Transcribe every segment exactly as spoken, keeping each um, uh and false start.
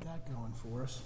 That going for us.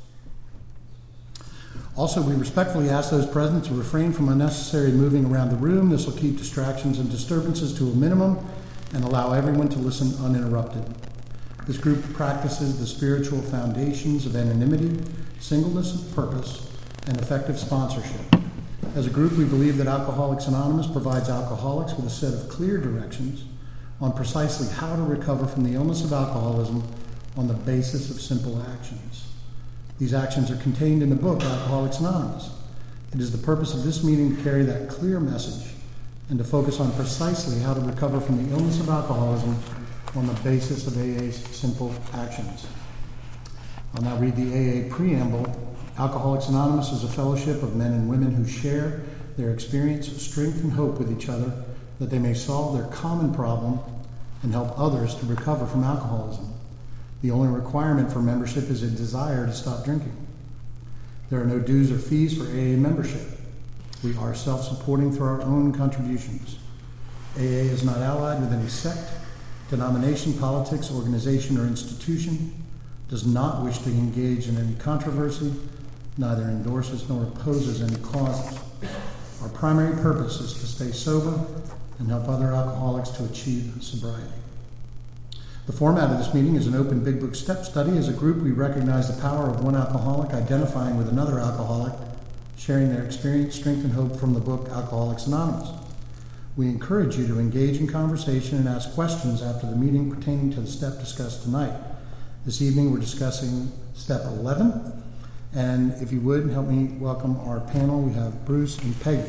Also, we respectfully ask those present to refrain from unnecessary moving around the room. This will keep distractions and disturbances to a minimum and allow everyone to listen uninterrupted. This group practices the spiritual foundations of anonymity, singleness of purpose, and effective sponsorship. As a group, we believe that Alcoholics Anonymous provides alcoholics with a set of clear directions on precisely how to recover from the illness of alcoholism on the basis of simple actions. These actions are contained in the book, Alcoholics Anonymous. It is the purpose of this meeting to carry that clear message and to focus on precisely how to recover from the illness of alcoholism on the basis of A A's simple actions. I'll now read the A A preamble. Alcoholics Anonymous is a fellowship of men and women who share their experience, strength, and hope with each other that they may solve their common problem and help others to recover from alcoholism. The only requirement for membership is a desire to stop drinking. There are no dues or fees for A A membership. We are self-supporting through our own contributions. A A is not allied with any sect, denomination, politics, organization, or institution, does not wish to engage in any controversy, neither endorses nor opposes any causes. Our primary purpose is to stay sober and help other alcoholics to achieve sobriety. The format of this meeting is an open Big Book step study. As a group, we recognize the power of one alcoholic identifying with another alcoholic, sharing their experience, strength, and hope from the book Alcoholics Anonymous. We encourage you to engage in conversation and ask questions after the meeting pertaining to the step discussed tonight. This evening, we're discussing step eleven. And if you would, help me welcome our panel. We have Bruce and Peggy.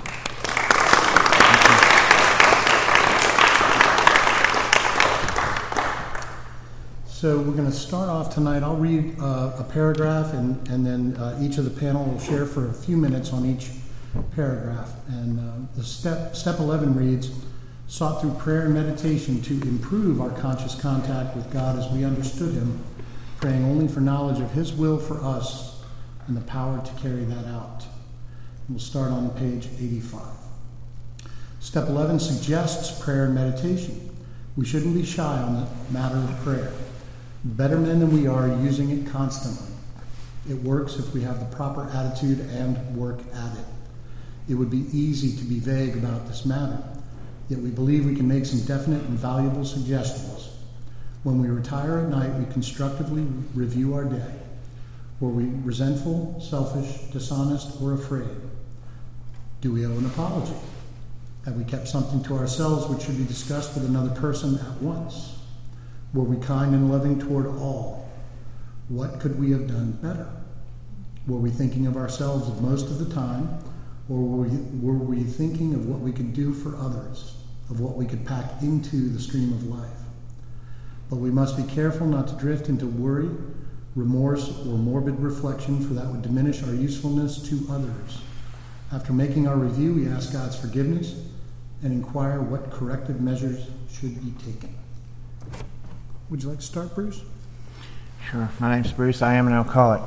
So we're going to start off tonight. I'll read uh, a paragraph, and, and then uh, each of the panel will share for a few minutes on each paragraph. And uh, the step, step eleven reads, sought through prayer and meditation to improve our conscious contact with God as we understood Him, praying only for knowledge of His will for us and the power to carry that out. We'll start on page eighty-five. Step eleven suggests prayer and meditation. We shouldn't be shy on the matter of prayer. Better men than we are using it constantly. It works if we have the proper attitude and work at it. It would be easy to be vague about this matter, yet we believe we can make some definite and valuable suggestions. When we retire at night, we constructively review our day. Were we resentful, selfish, dishonest, or afraid? Do we owe an apology? Have we kept something to ourselves which should be discussed with another person at once? Were we kind and loving toward all? What could we have done better? Were we thinking of ourselves most of the time, or were we, were we thinking of what we could do for others, of what we could pack into the stream of life? But we must be careful not to drift into worry, remorse, or morbid reflection, for that would diminish our usefulness to others. After making our review, we ask God's forgiveness and inquire what corrective measures should be taken. Would you like to start, Bruce? Sure. My name's Bruce. I am an alcoholic.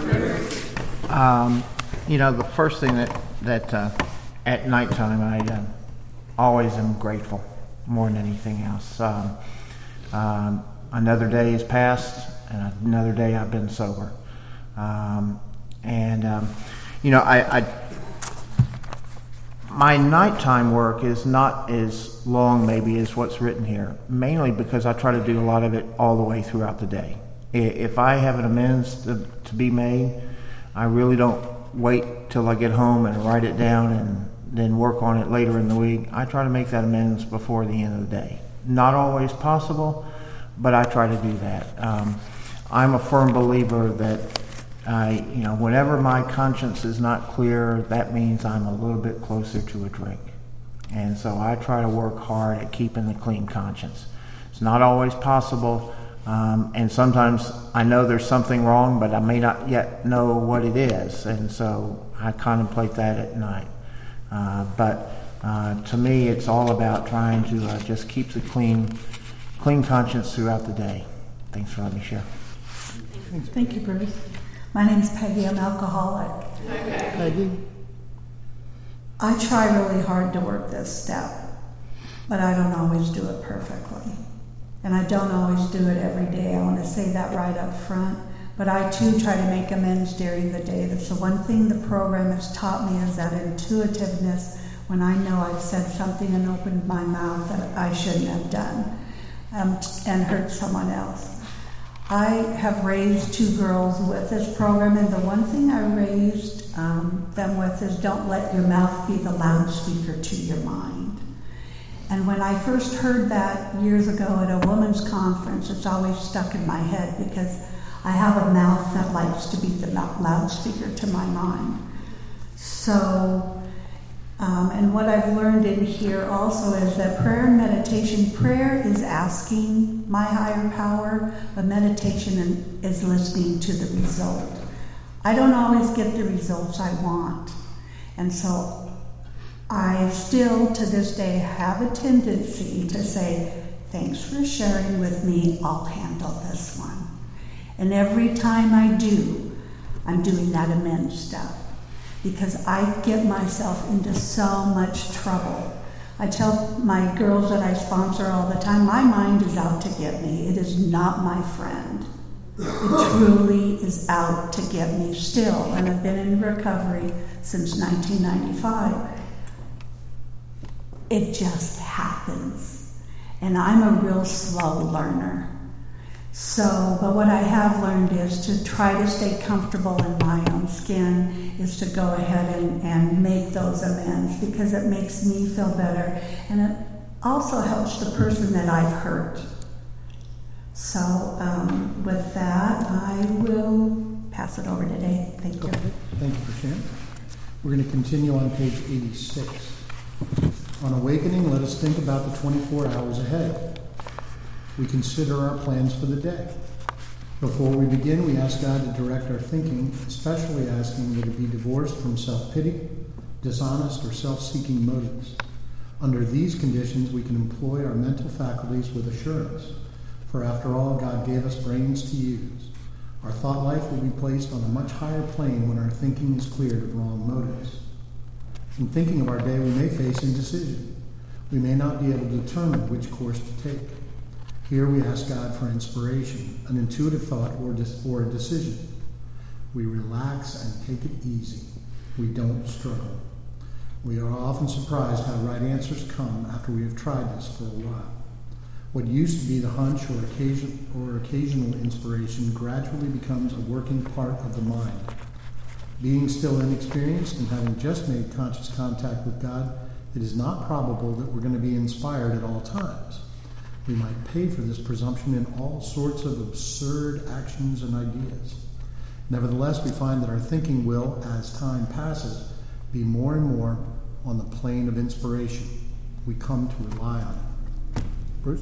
Um, you know, the first thing that, that uh, at nighttime, I uh, always am grateful more than anything else. Um, um, another day has passed, and another day I've been sober. Um, and, um, you know, I, I my nighttime work is not as long maybe as what's written here, mainly because I try to do a lot of it all the way throughout the day. If I have an amends to, to be made, I really don't wait till I get home and write it down and then work on it later in the week. I try to make that amends before the end of the day. Not always possible, but I try to do that. Um, I'm a firm believer that I, you know, whenever my conscience is not clear, that means I'm a little bit closer to a drink. And so I try to work hard at keeping a clean conscience. It's not always possible, um, and sometimes I know there's something wrong, but I may not yet know what it is, and so I contemplate that at night. Uh, but uh, to me, it's all about trying to uh, just keep the clean, clean conscience throughout the day. Thanks for letting me share. Thank you, Bruce. My name's Peggy. I'm alcoholic. Okay. Peggy. I try really hard to work this step, but I don't always do it perfectly. And I don't always do it every day. I want to say that right up front. but I too try to make amends during the day. That's the one thing the program has taught me, is that intuitiveness when I know I've said something and opened my mouth that I shouldn't have done, um, and hurt someone else. I have raised two girls with this program, and the one thing I raised um, them with is don't let your mouth be the loudspeaker to your mind. And when I first heard that years ago at a women's conference, it's always stuck in my head because I have a mouth that likes to be the loudspeaker to my mind. So, um, and what I've learned in here also is that prayer and meditation, prayer is asking my higher power, but meditation is listening to the result. I don't always get the results I want. And so I still, to this day, have a tendency to say, thanks for sharing with me, I'll handle this one. And every time I do, I'm doing that amends step, because I get myself into so much trouble. I tell my girls that I sponsor all the time, my mind is out to get me. It is not my friend. It truly is out to get me still, and I've been in recovery since nineteen ninety-five. It just happens. And I'm a real slow learner. So, but what I have learned is to try to stay comfortable in my own skin, is to go ahead and, and make those amends, because it makes me feel better. And it also helps the person that I've hurt. So, um, with that, I will pass it over today. Thank you. Okay. Thank you for sharing. We're going to continue on page eighty-six. On awakening, let us think about the twenty-four hours ahead. We consider our plans for the day. Before we begin, we ask God to direct our thinking, especially asking that it be divorced from self-pity, dishonest, or self-seeking motives. Under these conditions, we can employ our mental faculties with assurance, for after all, God gave us brains to use. Our thought life will be placed on a much higher plane when our thinking is cleared of wrong motives. In thinking of our day, we may face indecision. We may not be able to determine which course to take. Here we ask God for inspiration, an intuitive thought, or, dis- or a decision. We relax and take it easy. We don't struggle. We are often surprised how right answers come after we have tried this for a while. What used to be the hunch or, occasion, or occasional inspiration gradually becomes a working part of the mind. Being still inexperienced and having just made conscious contact with God, it is not probable that we're going to be inspired at all times. We might pay for this presumption in all sorts of absurd actions and ideas. Nevertheless, we find that our thinking will, as time passes, be more and more on the plane of inspiration. We come to rely on it. Bruce?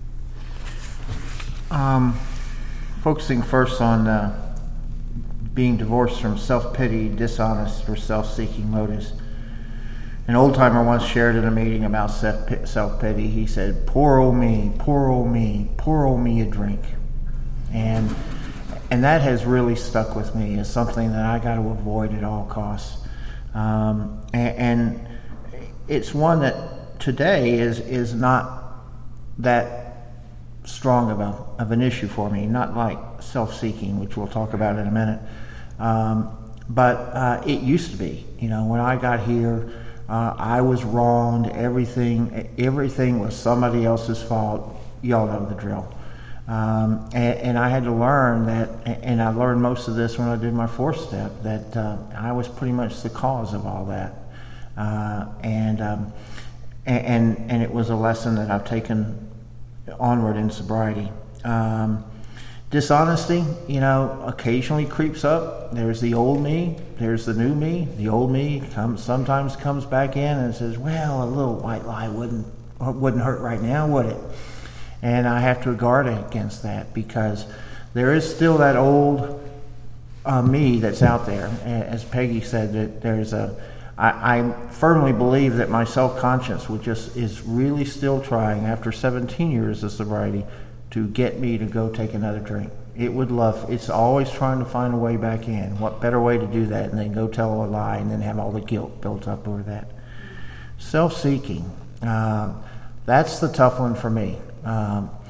Um, focusing first on uh, being divorced from self-pity, dishonest, or self-seeking motives. An old-timer once shared at a meeting about self-pity. He said, poor old me, poor old me, poor old me a drink. And and that has really stuck with me as something that I got to avoid at all costs. Um, and, and it's one that today is is not that strong of, a, of an issue for me, not like self-seeking, which we'll talk about in a minute. Um, but uh, it used to be. You know, when I got here, Uh, I was wronged. Everything, everything was somebody else's fault. Y'all know the drill. Um, and, and I had to learn that, and I learned most of this when I did my fourth step, that uh, I was pretty much the cause of all that. Uh, and, um, and and it was a lesson that I've taken onward in sobriety. Um, Dishonesty, you know, occasionally creeps up. There's the old me, there's the new me. The old me comes sometimes comes back in and says, well, a little white lie wouldn't wouldn't hurt right now, would it? And I have to guard against that, because there is still that old uh, me that's out there. As Peggy said, that there's a I, I firmly believe that my self-conscience would just is really still trying, after seventeen years of sobriety, to get me to go take another drink. It would love, it's always trying to find a way back in. What better way to do that and then go tell a lie and then have all the guilt built up over that. Self-seeking, uh, that's the tough one for me. Um,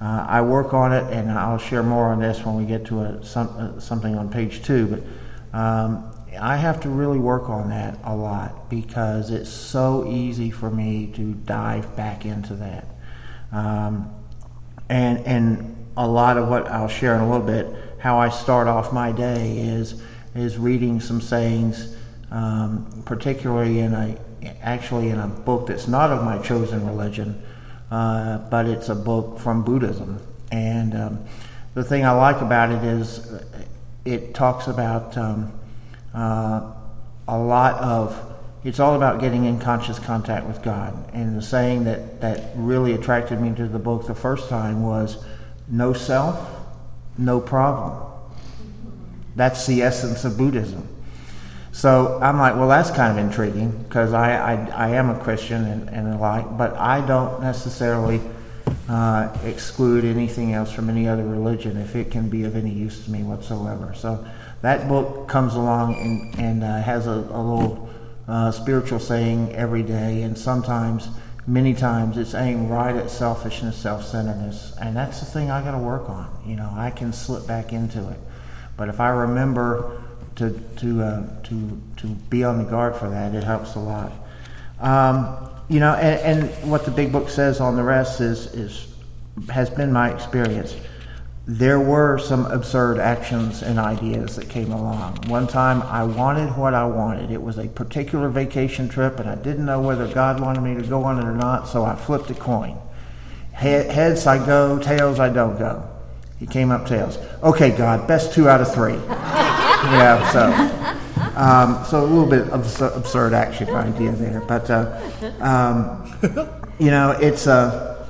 Uh, I work on it, and I'll share more on this when we get to a, some, uh, something on page two. But um, I have to really work on that a lot because it's so easy for me to dive back into that. Um, and and a lot of what I'll share in a little bit, how I start off my day is is reading some sayings, um, particularly in a actually in a book that's not of my chosen religion. Uh, but it's a book from Buddhism. And um, the thing I like about it is it talks about um, uh, a lot of, it's all about getting in conscious contact with God. And the saying that, that really attracted me to the book the first time was, no self, no problem. That's the essence of Buddhism. So I'm like, well, that's kind of intriguing because I, I, I am a Christian and, and the like, but I don't necessarily uh, exclude anything else from any other religion if it can be of any use to me whatsoever. So that book comes along and, and uh, has a, a little uh, spiritual saying every day, and sometimes, many times, it's aimed right at selfishness, self-centeredness, and that's the thing I got to work on. You know, I can slip back into it, but if I remember to to uh, to to be on the guard for that, it helps a lot. Um, you know, and, and what the big book says on the rest is is has been my experience. There were some absurd actions and ideas that came along. One time I wanted what I wanted. It was a particular vacation trip, and I didn't know whether God wanted me to go on it or not, so I flipped a coin. Heads I go, tails I don't go. He came up tails. Okay, God, best two out of three. Yeah, so um, so a little bit of absurd action idea there, but uh, um, you know, it's uh,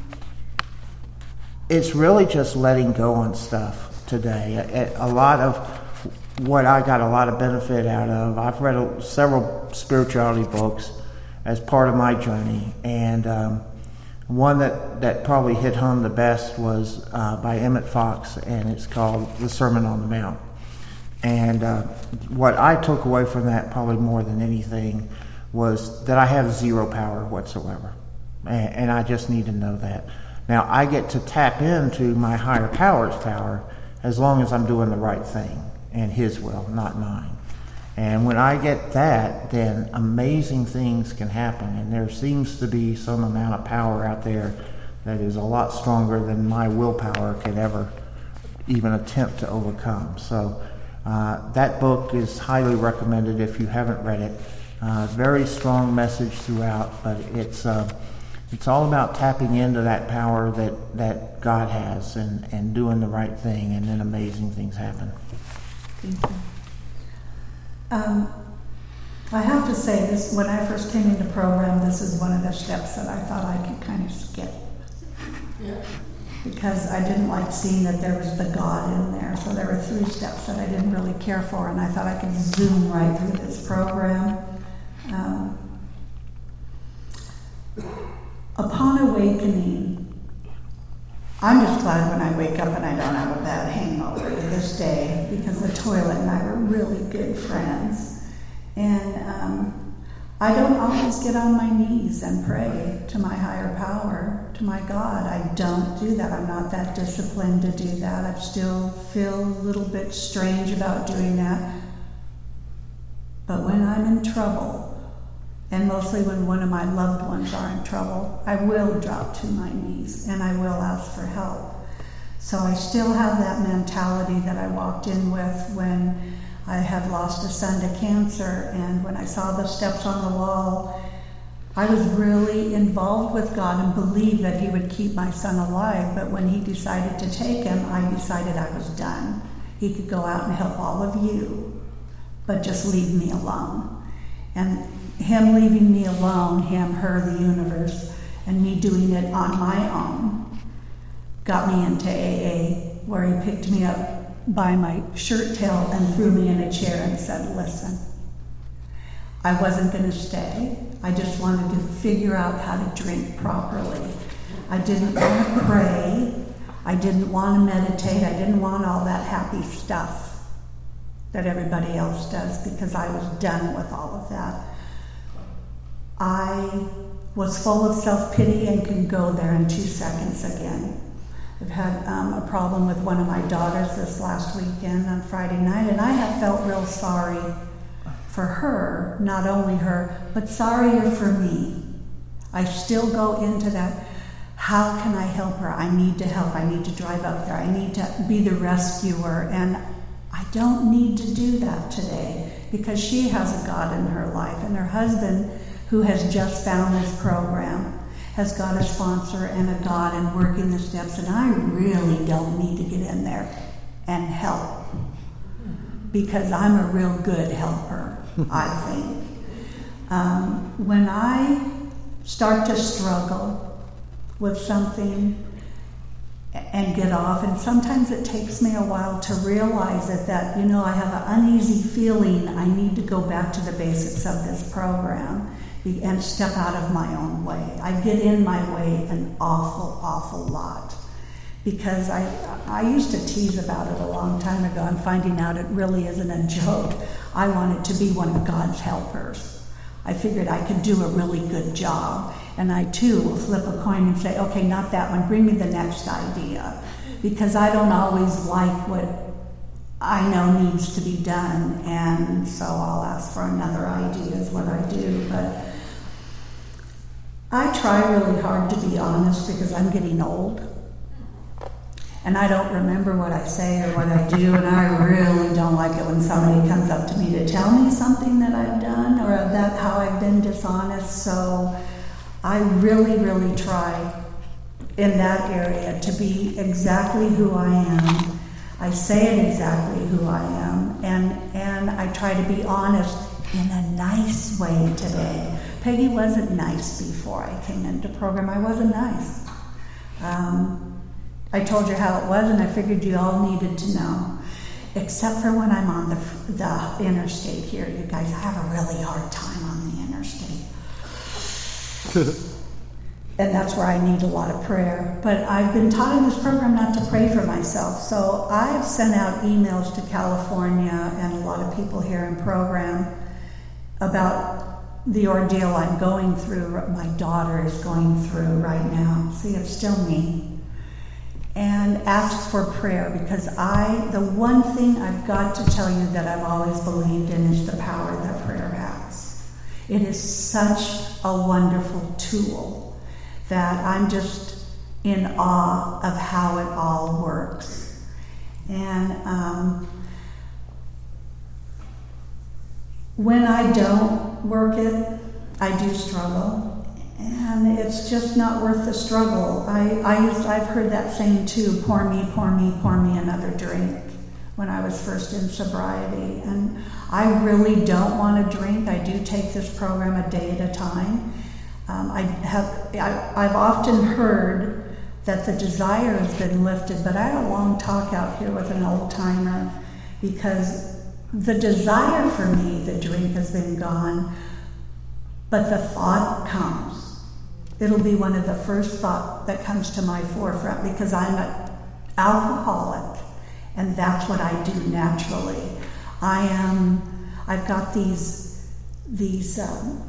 it's really just letting go on stuff today. A, a lot of what I got a lot of benefit out of. I've read a, several spirituality books as part of my journey, and um, one that, that probably hit home the best was uh, by Emmett Fox, and it's called The Sermon on the Mount. And uh, what I took away from that probably more than anything was that I have zero power whatsoever. And, and I just need to know that. Now, I get to tap into my higher power's power as long as I'm doing the right thing and his will, not mine. And when I get that, then amazing things can happen. And there seems to be some amount of power out there that is a lot stronger than my willpower could ever even attempt to overcome. So Uh, that book is highly recommended if you haven't read it. Uh, very strong message throughout, but it's uh, it's all about tapping into that power that, that God has and, and doing the right thing, and then amazing things happen. Thank you. Um, I have to say this, when I first came into program, this is one of the steps that I thought I could kind of skip. Yeah. Because I didn't like seeing that there was the God in there. So there were three steps that I didn't really care for, and I thought I could zoom right through this program. Um, upon awakening, I'm just glad when I wake up and I don't have a bad hangover to this day, because the toilet and I were really good friends. And um, I don't always get on my knees and pray to my higher power, to my God. I don't do that. I'm not that disciplined to do that. I still feel a little bit strange about doing that. But when I'm in trouble, and mostly when one of my loved ones are in trouble, I will drop to my knees and I will ask for help. So I still have that mentality that I walked in with when I had lost a son to cancer, and when I saw the steps on the wall, I was really involved with God and believed that he would keep my son alive. But when he decided to take him, I decided I was done. He could go out and help all of you, but just leave me alone. And him leaving me alone, him, her, the universe, and me doing it on my own, got me into A A, where he picked me up by my shirt tail and threw me in a chair and said, listen, I wasn't going to stay. I just wanted to figure out how to drink properly. I didn't want to pray. I didn't want to meditate. I didn't want all that happy stuff that everybody else does, because I was done with all of that. I was full of self-pity and could go there in two seconds again. I've had um, a problem with one of my daughters this last weekend on Friday night, and I have felt real sorry for her, not only her, but sorrier for me. I still go into that, how can I help her? I need to help. I need to drive up there. I need to be the rescuer. And I don't need to do that today because she has a God in her life. And her husband, who has just found this program, has got a sponsor and a God and working the steps. And I really don't need to get in there and help because I'm a real good helper, I think. Um, when I start to struggle with something and get off, and sometimes it takes me a while to realize it, that, you know, I have an uneasy feeling I need to go back to the basics of this program and step out of my own way. I get in my way an awful, awful lot because I I used to tease about it a long time ago. I'm finding out it really isn't a joke. I wanted to be one of God's helpers. I figured I could do a really good job. And I, too, will flip a coin and say, okay, not that one, bring me the next idea. Because I don't always like what I know needs to be done. And so I'll ask for another idea is what I do. But I try really hard to be honest because I'm getting old. And I don't remember what I say or what I do. And I really don't like it when somebody comes up to me to tell me something that I've done or that how I've been dishonest. So I really, really try in that area to be exactly who I am. I say it exactly who I am, and, and I try to be honest in a nice way today. Peggy wasn't nice before I came into program. I wasn't nice. Um, I told you how it was, and I figured you all needed to know. Except for when I'm on the, the interstate here. You guys, I have a really hard time on the interstate. And that's where I need a lot of prayer. But I've been taught in this program not to pray for myself. So I've sent out emails to California and a lot of people here in program about the ordeal I'm going through, my daughter is going through right now. See, it's still me. And asked for prayer because I, the one thing I've got to tell you that I've always believed in is the power that prayer has. It is such a wonderful tool that I'm just in awe of how it all works. And um, when I don't work it, I do struggle. And it's just not worth the struggle. I, I used, I've heard that saying too, pour me, pour me, pour me another drink when I was first in sobriety. And I really don't want to drink. I do take this program a day at a time. Um, I have, I, I've often heard that the desire has been lifted, but I had a long talk out here with an old timer because the desire for me, the drink has been gone, but the thought comes. It'll be one of the first thoughts that comes to my forefront because I'm an alcoholic, and that's what I do naturally. I am, I've got these, these um,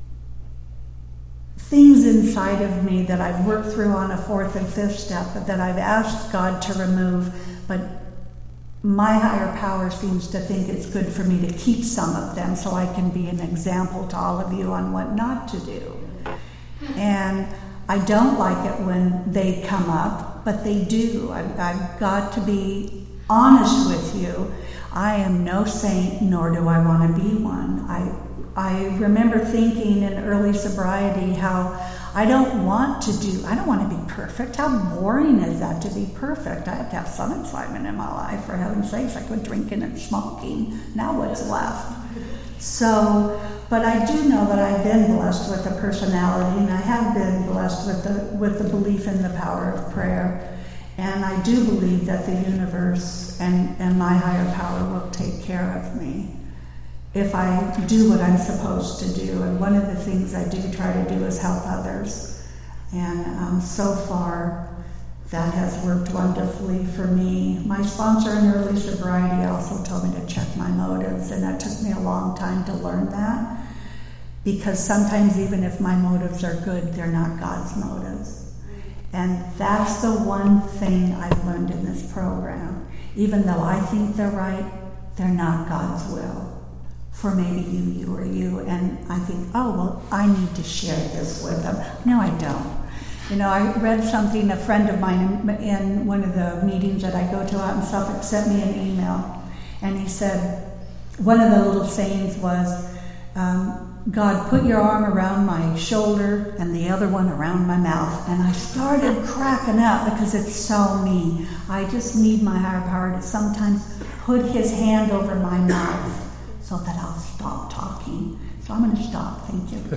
things inside of me that I've worked through on a fourth and fifth step that I've asked God to remove, but my higher power seems to think it's good for me to keep some of them so I can be an example to all of you on what not to do. And I don't like it when they come up, but they do. I've, I've got to be honest with you. I am no saint, nor do I want to be one. I I remember thinking in early sobriety how I don't want to do, I don't want to be perfect. How boring is that to be perfect? I have to have some excitement in my life, for heaven's sakes. I quit drinking and smoking. Now what's left? So, but I do know that I've been blessed with a personality, and I have been blessed with the with the belief in the power of prayer. And I do believe that the universe and, and my higher power will take care of me if I do what I'm supposed to do. And one of the things I do try to do is help others. And um, so far, that has worked wonderfully for me. My sponsor in early sobriety also told me to check my motives, and that took me a long time to learn that, because sometimes even if my motives are good, they're not God's motives. And that's the one thing I've learned in this program. Even though I think they're right, they're not God's will for maybe you, you, or you. And I think, oh, well, I need to share this with them. No, I don't. You know, I read something, a friend of mine in, in one of the meetings that I go to out in Suffolk sent me an email. And he said, one of the little sayings was, um, God, put your arm around my shoulder and the other one around my mouth. And I started cracking up because it's so me. I just need my higher power to sometimes put his hand over my mouth so that I'll stop talking. So I'm going to stop. Thank you.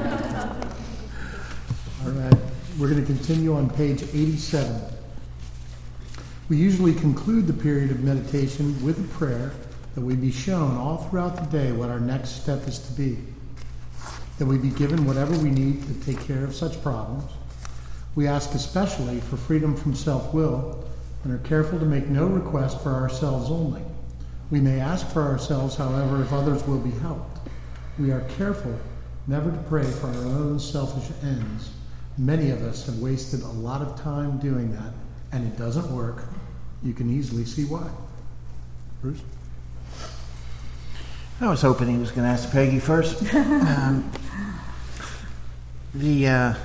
All right. We're going to continue on page eighty-seven. We usually conclude the period of meditation with a prayer that we be shown all throughout the day what our next step is to be, that we be given whatever we need to take care of such problems. We ask especially for freedom from self-will and are careful to make no request for ourselves only. We may ask for ourselves, however, if others will be helped. We are careful never to pray for our own selfish ends. Many of us have wasted a lot of time doing that, and it doesn't work. You can easily see why. Bruce? I was hoping he was going to ask Peggy first. um, the uh,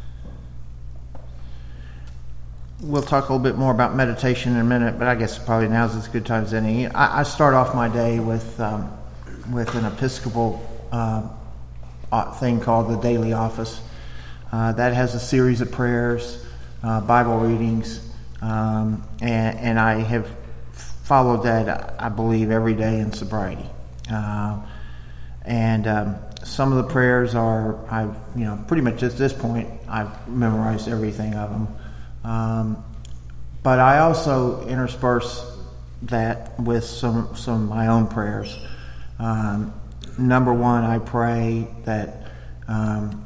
we'll talk a little bit more about meditation in a minute, but I guess probably now's as good time as any. I, I start off my day with um, with an Episcopal uh, thing called the Daily Office. Uh, that has a series of prayers, uh, Bible readings, um, and, and I have followed that, I believe, every day in sobriety. Uh, and um, some of the prayers are, I've, you know, pretty much at this point, I've memorized everything of them. Um, but I also intersperse that with some, some of my own prayers. Um, number one, I pray that um,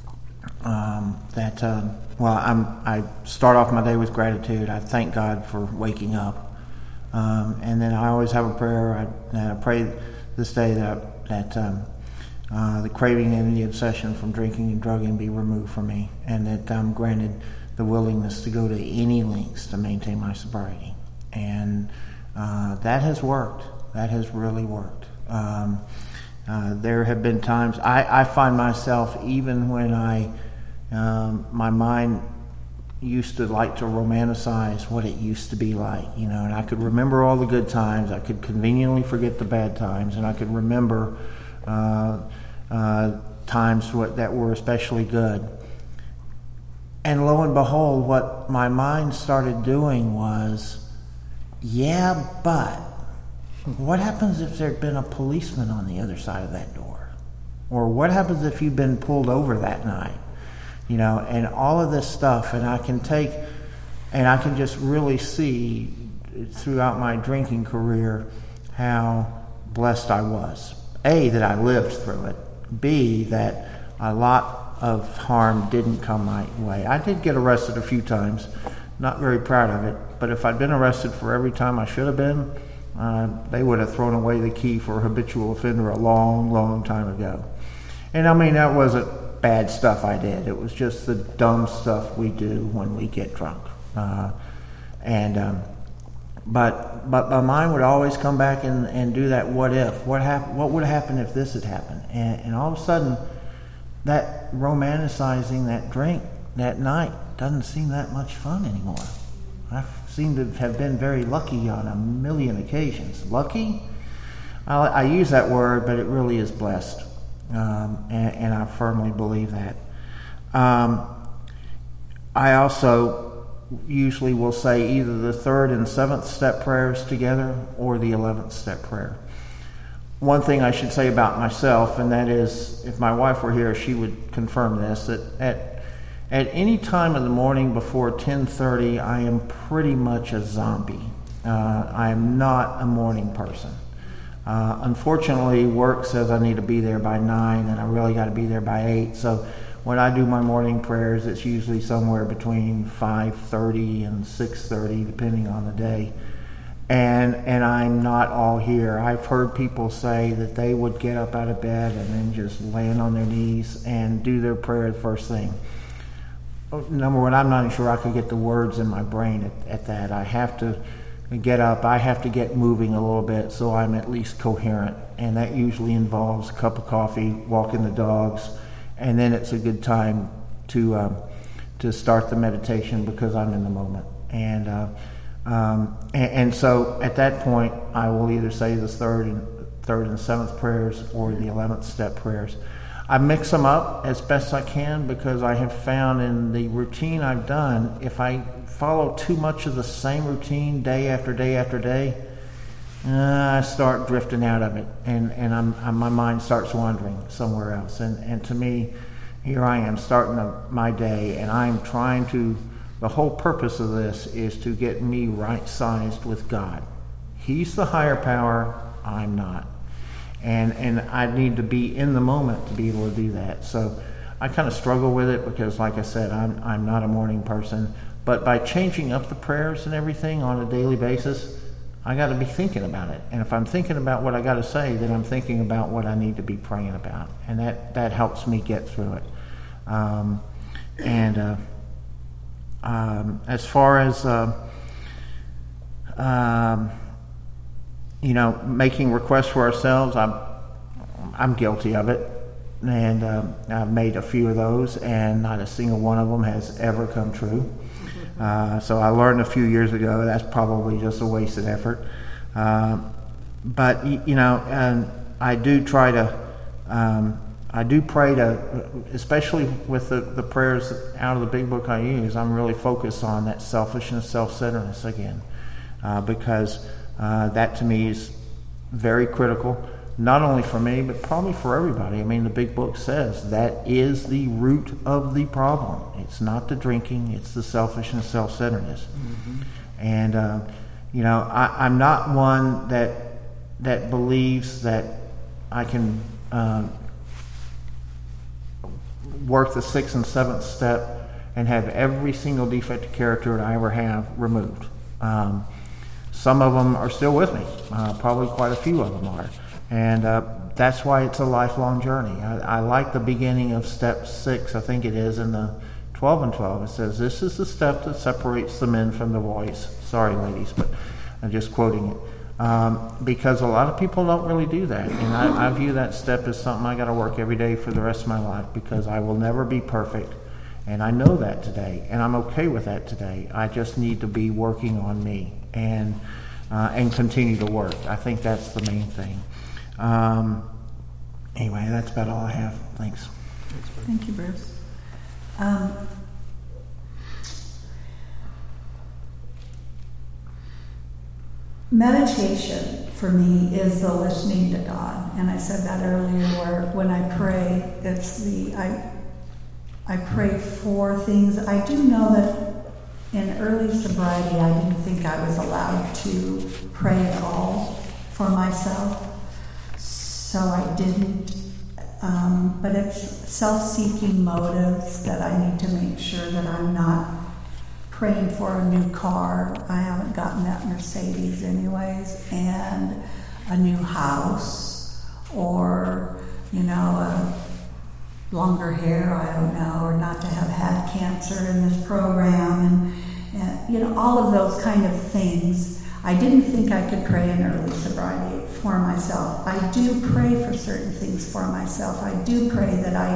um, that um, well, I'm, I start off my day with gratitude. I thank God for waking up, um, and then I always have a prayer. I, and I pray this day that that um, uh, the craving and the obsession from drinking and drugging be removed from me, and that I'm granted the willingness to go to any lengths to maintain my sobriety. And uh, that has worked. That has really worked. Um, uh, there have been times I, I find myself, even when I um, my mind used to like to romanticize what it used to be like, you know, and I could remember all the good times. I could conveniently forget the bad times, and I could remember uh, uh, times what, that were especially good. And lo and behold, what my mind started doing was, yeah, but what happens if there'd been a policeman on the other side of that door? Or what happens if you'd been pulled over that night? You know, and all of this stuff, and I can take, and I can just really see throughout my drinking career how blessed I was. A, that I lived through it. B, that a lot of harm didn't come my way. I did get arrested a few times, not very proud of it, but if I'd been arrested for every time I should have been, uh, they would have thrown away the key for a habitual offender a long, long time ago. And I mean, that wasn't bad stuff I did. It was just the dumb stuff we do when we get drunk. Uh, and um, but but my mind would always come back and, and do that what if. What hap- What would happen if this had happened? And, and all of a sudden, that romanticizing that drink that night doesn't seem that much fun anymore. I seem to have been very lucky on a million occasions. Lucky? I, I use that word, but it really is blessed. Um, and, and I firmly believe that. Um, I also usually will say either the third and seventh step prayers together or the eleventh step prayer. One thing I should say about myself, and that is, if my wife were here, she would confirm this, that at at any time in the morning before ten thirty, I am pretty much a zombie. Uh, I am not a morning person. Uh, unfortunately, work says I need to be there by nine, and I really got to be there by eight. So when I do my morning prayers, it's usually somewhere between five thirty and six thirty, depending on the day. And and I'm not all here. I've heard people say that they would get up out of bed and then just land on their knees and do their prayer the first thing. number one, I'm not sure I could get the words in my brain at, at that. I have to get up, I have to get moving a little bit so I'm at least coherent. And that usually involves a cup of coffee, walking the dogs, and then it's a good time to um, to start the meditation because I'm in the moment. And, uh, um, and and so at that point, I will either say the third and third and seventh prayers or the eleventh step prayers. I mix them up as best I can because I have found in the routine I've done, if I follow too much of the same routine day after day after day, uh, I start drifting out of it, and and I'm, I'm my mind starts wandering somewhere else. And and to me, here I am starting a, my day, and I'm trying to. The whole purpose of this is to get me right-sized with God. He's the higher power. I'm not. And and I need to be in the moment to be able to do that. So I kind of struggle with it because, like I said, I'm I'm not a morning person. But by changing up the prayers and everything on a daily basis, I got to be thinking about it. And if I'm thinking about what I got to say, then I'm thinking about what I need to be praying about. And that, that helps me get through it. Um, and uh, um, as far as... Uh, um, You know, making requests for ourselves, I'm I'm guilty of it, and um, I've made a few of those, and not a single one of them has ever come true. Uh, so I learned a few years ago that's probably just a wasted effort. Uh, but you know, and I do try to, um, I do pray to, especially with the, the prayers out of the big book I use. I'm really focused on that selfishness, self-centeredness again, uh, because. Uh, that to me is very critical, not only for me, but probably for everybody. I mean, the big book says that is the root of the problem. It's not the drinking, it's the selfishness, self-centeredness. Mm-hmm. And, uh, you know, I, I'm not one that that believes that I can uh, work the sixth and seventh step and have every single defect of character that I ever have removed. Um, Some of them are still with me. Uh, probably quite a few of them are. And uh, that's why it's a lifelong journey. I, I like the beginning of step six, I think it is, in the twelve and twelve. It says, this is the step that separates the men from the boys. Sorry, ladies, but I'm just quoting it. Um, because a lot of people don't really do that. And I, I view that step as something I got to work every day for the rest of my life because I will never be perfect. And I know that today. And I'm okay with that today. I just need to be working on me. And uh, and continue to work. I think that's the main thing. Um, anyway, that's about all I have. Thanks. Thank you, Bruce. Um, meditation for me is the listening to God, and I said that earlier. Where when I pray, it's the I I pray for things. I do know that. In early sobriety, I didn't think I was allowed to pray at all for myself, so I didn't. Um, but it's self-seeking motives that I need to make sure that I'm not praying for a new car. I haven't gotten that Mercedes anyways, and a new house, or, you know, a longer hair, I don't know, or not to have had cancer in this program, and, and you know, all of those kind of things. I didn't think I could pray in early sobriety for myself. I do pray for certain things for myself. I do pray that I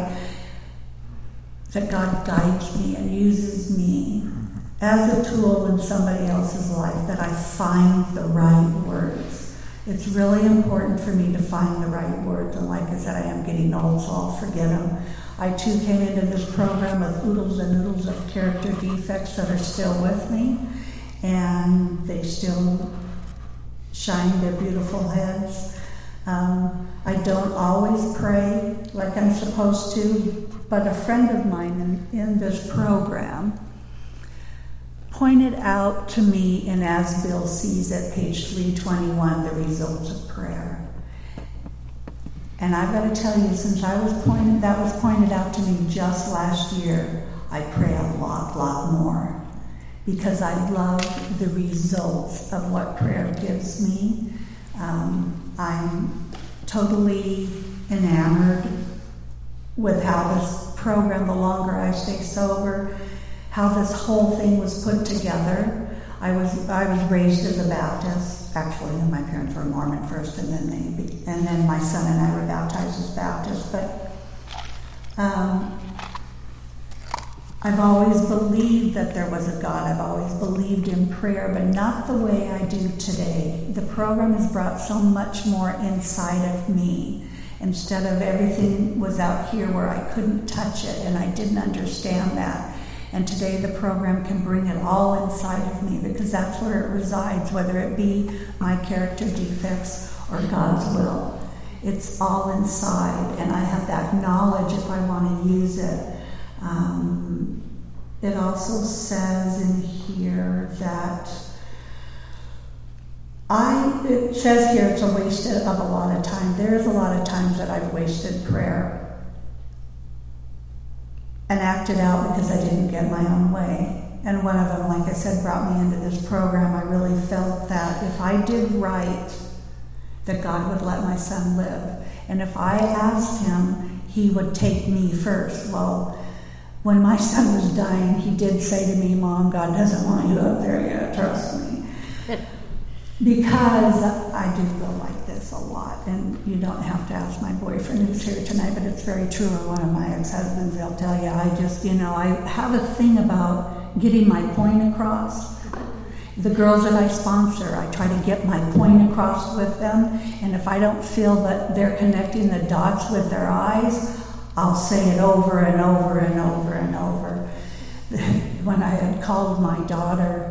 that God guides me and uses me as a tool in somebody else's life, that I find the right words. It's really important for me to find the right words, and like I said, I am getting old, so I'll forget them. I too came into this program with oodles and oodles of character defects that are still with me, and they still shine their beautiful heads. Um, I don't always pray like I'm supposed to, but a friend of mine in, in this program pointed out to me in As Bill Sees at page three twenty-one, the results of prayer. And I've got to tell you, since I was pointed, that was pointed out to me just last year, I pray a lot, lot more. Because I love the results of what prayer gives me. Um, I'm totally enamored with how this program, the longer I stay sober, how this whole thing was put together. I was I was raised as a Baptist. Actually, my parents were Mormon first, and then they be, and then my son and I were baptized as Baptists. But um, I've always believed that there was a God. I've always believed in prayer, but not the way I do today. The program has brought so much more inside of me. Instead of everything was out here where I couldn't touch it, and I didn't understand that. And today the program can bring it all inside of me, because that's where it resides, whether it be my character defects or God's will. It's all inside, and I have that knowledge if I want to use it. Um, it also says in here that I, it says here it's a waste of a lot of time. There's a lot of times that I've wasted prayer and acted out because I didn't get my own way. And one of them, like I said, brought me into this program. I really felt that if I did right, that God would let my son live. And if I asked him, he would take me first. Well, when my son was dying, he did say to me, Mom, God doesn't want you up there yet, trust me. Because I do go like this a lot, and you don't have to ask my boyfriend who's here tonight, but it's very true, or one of my ex-husbands, they'll tell you, I just, you know, I have a thing about getting my point across. The girls that I sponsor, I try to get my point across with them, and if I don't feel that they're connecting the dots with their eyes, I'll say it over and over and over and over. When I had called my daughter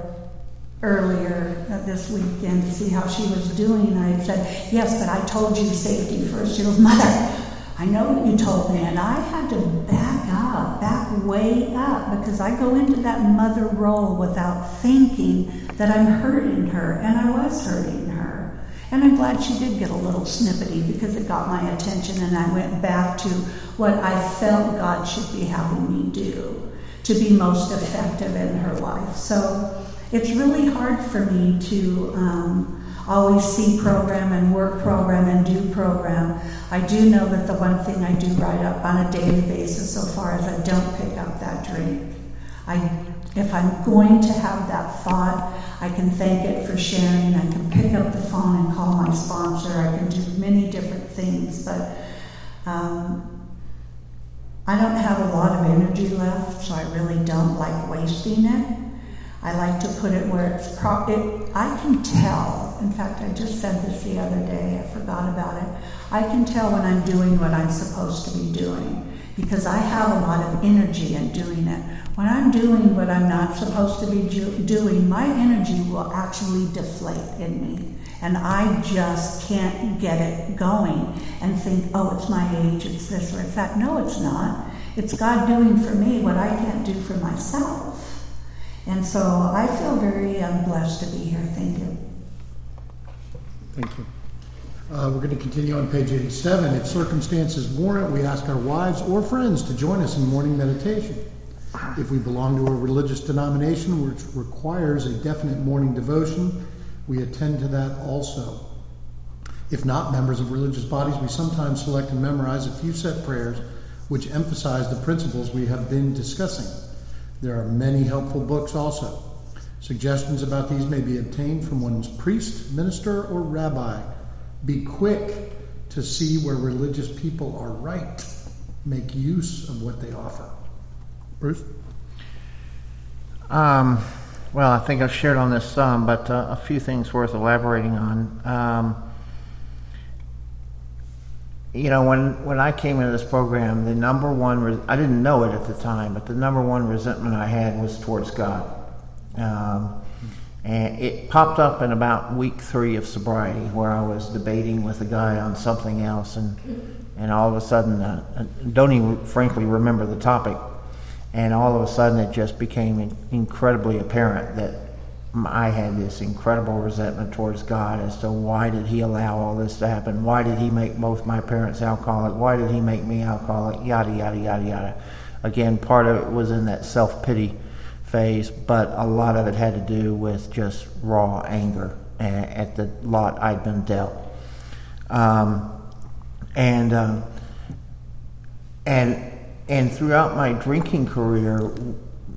earlier this weekend to see how she was doing, I said, yes, but I told you safety first. She goes, Mother, I know what you told me. And I had to back up, back way up, because I go into that mother role without thinking that I'm hurting her, and I was hurting her. And I'm glad she did get a little snippety, because it got my attention, and I went back to what I felt God should be having me do to be most effective in her life. So it's really hard for me to um, always see program and work program and do program. I do know that the one thing I do write up on a daily basis so far as I don't pick up that drink. I, if I'm going to have that thought, I can thank it for sharing. I can pick up the phone and call my sponsor. I can do many different things, but um, I don't have a lot of energy left, so I really don't like wasting it. I like to put it where it's pro- it, I can tell. In fact, I just said this the other day. I forgot about it. I can tell when I'm doing what I'm supposed to be doing, because I have a lot of energy in doing it. When I'm doing what I'm not supposed to be do- doing, my energy will actually deflate in me. And I just can't get it going and think, oh, it's my age, it's this or it's that. No, it's not. It's God doing for me what I can't do for myself. And so I feel very um, blessed to be here. Thank you. Thank you. Uh, we're going to continue on page eighty-seven. If circumstances warrant, we ask our wives or friends to join us in morning meditation. If we belong to a religious denomination which requires a definite morning devotion, we attend to that also. If not members of religious bodies, we sometimes select and memorize a few set prayers which emphasize the principles we have been discussing. There are many helpful books also. Suggestions about these may be obtained from one's priest, minister, or rabbi. Be quick to see where religious people are right. Make use of what they offer. Bruce? Um, well, I think I've shared on this some, but uh, a few things worth elaborating on. Um, you know, when, when I came into this program, the number one, res- I didn't know it at the time, but the number one resentment I had was towards God. Um, and it popped up in about week three of sobriety, where I was debating with a guy on something else, and and all of a sudden, uh, I don't even frankly remember the topic, and all of a sudden it just became incredibly apparent that I had this incredible resentment towards God as to why did he allow all this to happen? Why did he make both my parents alcoholic? Why did he make me alcoholic? Yada, yada, yada, yada. Again, part of it was in that self-pity phase, but a lot of it had to do with just raw anger at the lot I'd been dealt. Um, and, um, and, and throughout my drinking career,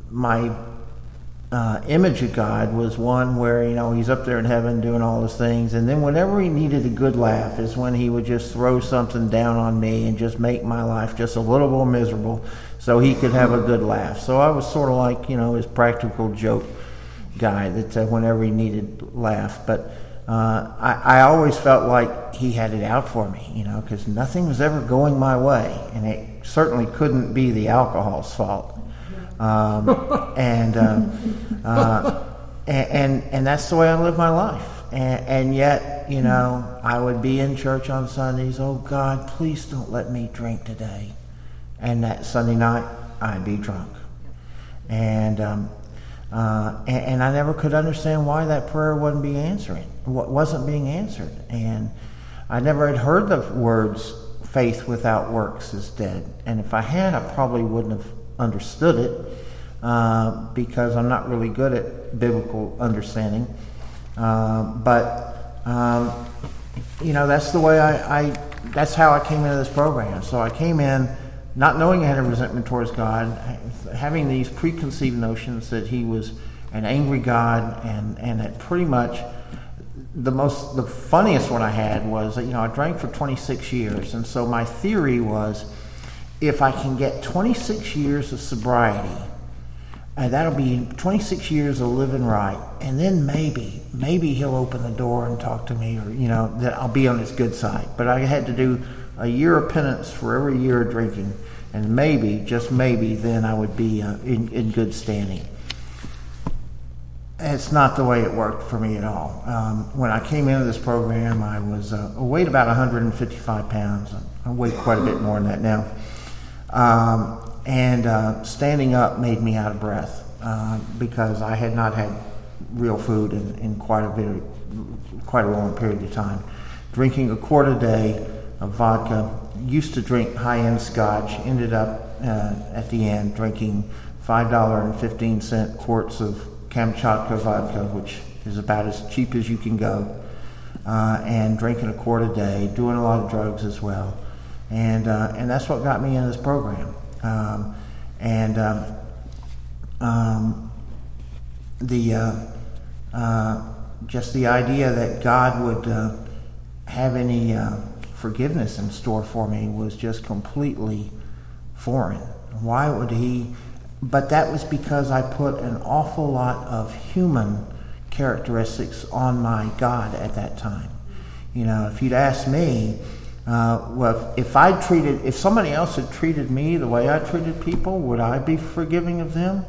my uh, image of God was one where, you know, he's up there in heaven doing all those things, and then whenever he needed a good laugh is when he would just throw something down on me and just make my life just a little more miserable so he could have a good laugh. So I was sort of like, you know, his practical joke guy that uh, whenever he needed laugh. But uh, I, I always felt like he had it out for me, you know, because nothing was ever going my way, and it certainly couldn't be the alcohol's fault. Um, and, um, uh, and and and that's the way I live my life. And, and yet, you know, I would be in church on Sundays. Oh God, please don't let me drink today. And that Sunday night, I'd be drunk. And um, uh, and, and I never could understand why that prayer wasn't being answered. wasn't being answered. And I never had heard the words "faith without works is dead." And if I had, I probably wouldn't have understood it, uh, because I'm not really good at biblical understanding. Uh, but um, you know, that's the way I, I. That's how I came into this program. So I came in not knowing I had a resentment towards God, having these preconceived notions that He was an angry God, and and that pretty much the most the funniest one I had was that, you know, I drank for twenty-six years, and so my theory was, if I can get twenty-six years of sobriety, and that'll be twenty-six years of living right, and then maybe, maybe he'll open the door and talk to me, or, you know, that I'll be on his good side. But I had to do a year of penance for every year of drinking, and maybe, just maybe, then I would be uh, in, in good standing. It's not the way it worked for me at all. Um, when I came into this program, I was uh, I weighed about one hundred fifty-five pounds. I weigh quite a bit more than that now. Um, and uh, standing up made me out of breath, uh, because I had not had real food in, in quite a bit, of, quite a long period of time. Drinking a quart a day of vodka, used to drink high-end scotch, ended up uh, at the end drinking five dollars and fifteen cent quarts of Kamchatka vodka, which is about as cheap as you can go, uh, and drinking a quart a day, doing a lot of drugs as well. And uh, and that's what got me into this program. Um, and um, um, the uh, uh, just the idea that God would uh, have any uh, forgiveness in store for me was just completely foreign. Why would He? But that was because I put an awful lot of human characteristics on my God at that time. You know, if you'd asked me, uh, well, if I treated, if somebody else had treated me the way I treated people, would I be forgiving of them?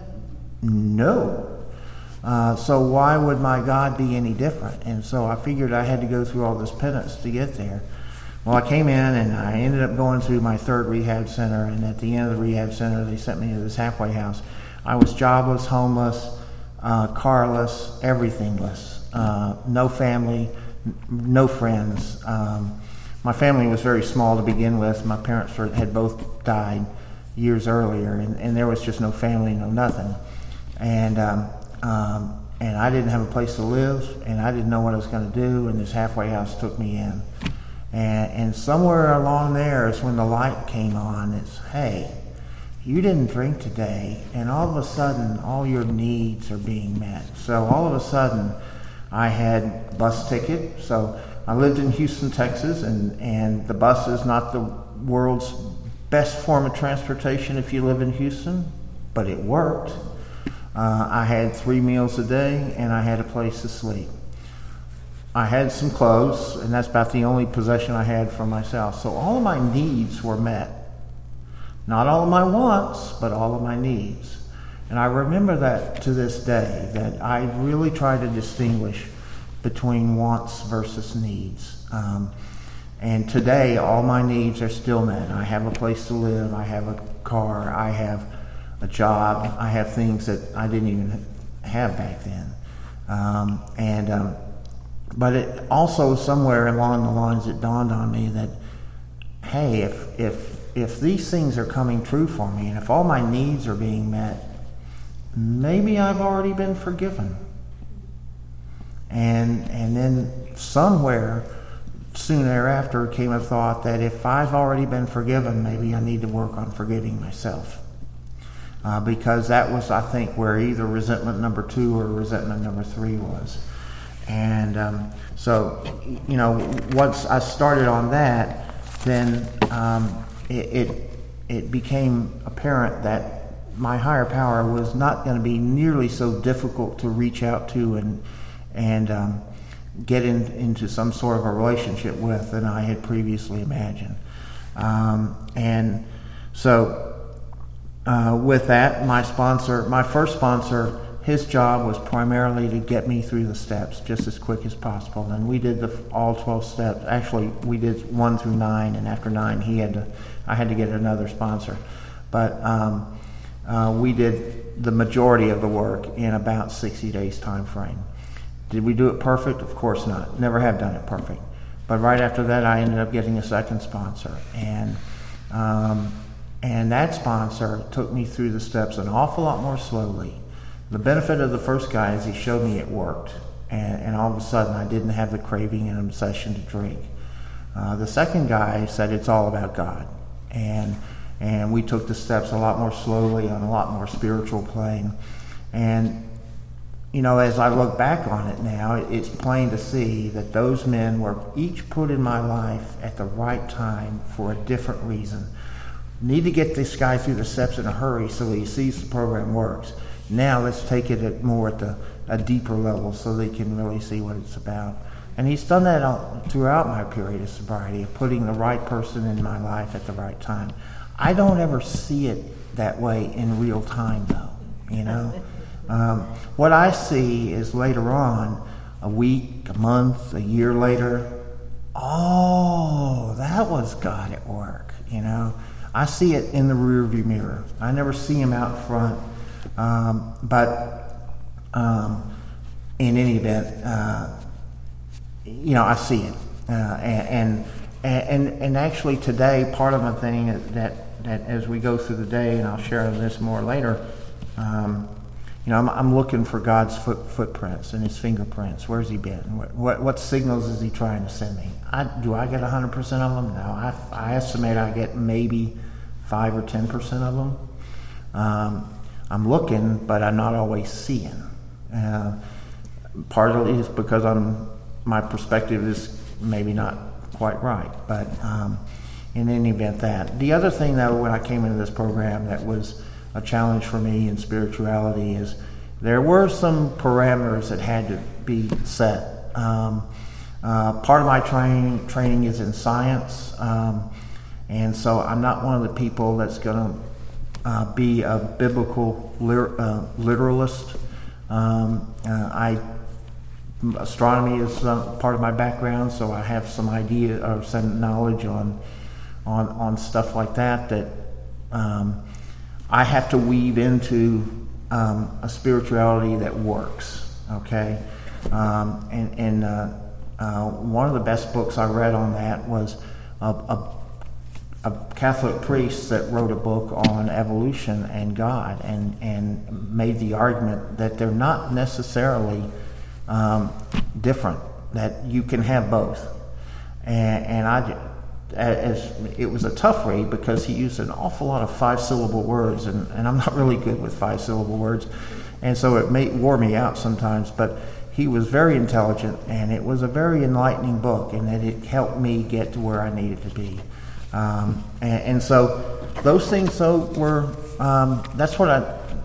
No. Uh, so why would my God be any different? And so I figured I had to go through all this penance to get there. Well, I came in and I ended up going through my third rehab center, and at the end of the rehab center, they sent me to this halfway house. I was jobless, homeless, uh, carless, everythingless, uh, no family, n- no friends. Um, my family was very small to begin with. My parents were, had both died years earlier, and, and there was just no family, no nothing. And um, um, and I didn't have a place to live, and I didn't know what I was going to do, and this halfway house took me in. And, and somewhere along there is when the light came on. It's, hey, you didn't drink today, and all of a sudden, all your needs are being met. So all of a sudden, I had bus ticket. So I lived in Houston, Texas, and, and the bus is not the world's best form of transportation if you live in Houston, but it worked. Uh, I had three meals a day, and I had a place to sleep. I had some clothes, and that's about the only possession I had for myself. So all of my needs were met. Not all of my wants, but all of my needs. And I remember that to this day, that I really try to distinguish between wants versus needs. Um, and today, all my needs are still met. I have a place to live. I have a car. I have a job. I have things that I didn't even have back then. Um, and... Um, But it also, somewhere along the lines, it dawned on me that, hey, if if if these things are coming true for me, and if all my needs are being met, maybe I've already been forgiven. And and then somewhere soon thereafter came a thought that if I've already been forgiven, maybe I need to work on forgiving myself. uh, because that was, I think, where either resentment number two or resentment number three was. And um, so, you know, once I started on that, then um, it, it it became apparent that my higher power was not going to be nearly so difficult to reach out to and and um, get in, into some sort of a relationship with than I had previously imagined. Um, and so, uh, with that, my sponsor, my first sponsor, his job was primarily to get me through the steps just as quick as possible. And we did the all twelve steps. Actually, we did one through nine, and after nine, he had to, I had to get another sponsor. But um, uh, we did the majority of the work in about sixty days time frame. Did we do it perfect? Of course not. Never have done it perfect. But right after that, I ended up getting a second sponsor. And um, and that sponsor took me through the steps an awful lot more slowly. The benefit of the first guy is he showed me it worked, and, and all of a sudden I didn't have the craving and obsession to drink. Uh, the second guy said it's all about God, and and we took the steps a lot more slowly on a lot more spiritual plane. And you know, as I look back on it now, it's plain to see that those men were each put in my life at the right time for a different reason. Need to get this guy through the steps in a hurry so that he sees the program works. Now let's take it at more at the a deeper level so they can really see what it's about. And he's done that all, throughout my period of sobriety, of putting the right person in my life at the right time. I don't ever see it that way in real time, though. You know, um, what I see is later on, a week, a month, a year later. Oh, that was God at work. You know, I see it in the rearview mirror. I never see him out front. Um, but um, in any event, uh, you know, I see it, uh, and, and and actually today, part of the thing that that as we go through the day, and I'll share this more later, um, you know, I'm, I'm looking for God's foot, footprints and His fingerprints. Where's He been? What, what what signals is He trying to send me? I, do I get one hundred percent of them? No, I, I estimate I get maybe five or ten percent of them. Um, I'm looking, but I'm not always seeing. Uh, partly is because I'm my perspective is maybe not quite right, but um, in any event, that. The other thing, though, when I came into this program that was a challenge for me in spirituality is there were some parameters that had to be set. Um, uh, part of my training training is in science, um, and so I'm not one of the people that's going to Uh, be a biblical lir- uh, literalist. Um, uh, I astronomy is uh, part of my background, so I have some idea or some knowledge on on on stuff like that that um, I have to weave into um, a spirituality that works. Okay, um, and and uh, uh, one of the best books I read on that was a, a a Catholic priest that wrote a book on evolution and God, and, and made the argument that they're not necessarily um, different, that you can have both. And, and I, as it was a tough read because he used an awful lot of five-syllable words, and, and I'm not really good with five-syllable words, and so it may, wore me out sometimes, but he was very intelligent, and it was a very enlightening book, and that it helped me get to where I needed to be. Um, and, and so those things, though, were, um, that's what I,